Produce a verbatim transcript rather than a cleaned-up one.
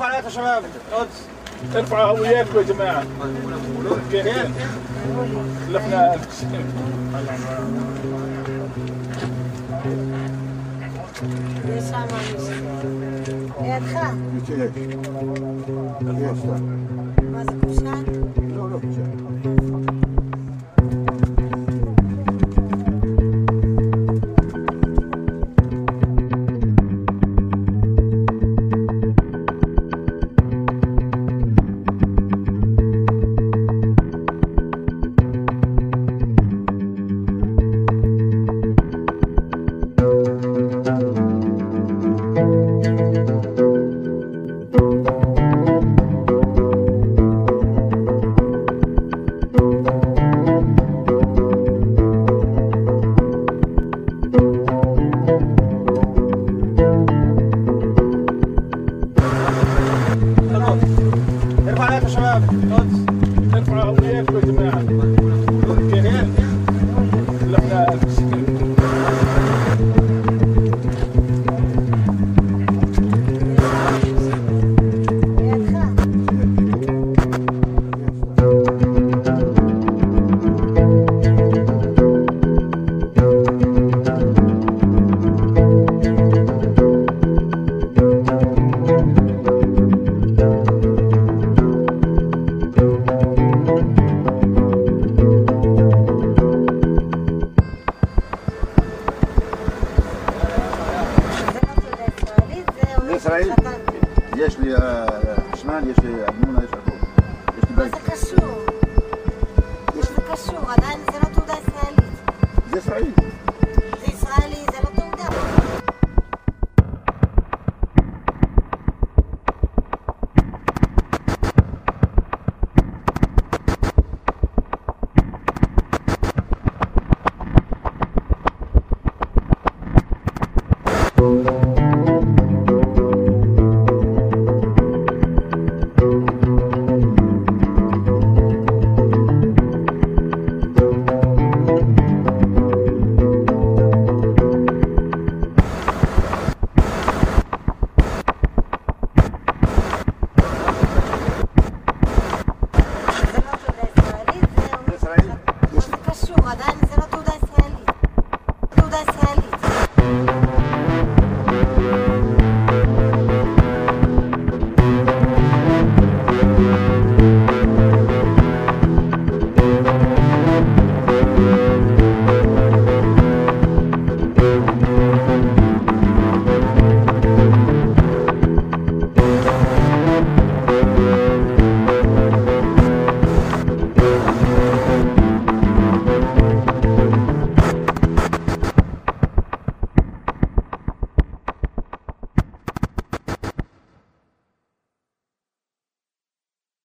ارفع الآيات يا شباب. ارفعوا وياكم يا جماعة. كيف؟ لفنا לידך. מה זה קושן? לא, לא קושן. ישראל? יש לי חשמל, יש לי ארנונה, יש הכל. מה זה קשור? מה זה קשור? עדיין זה לא תעודה ישראלית. זה ישראלי.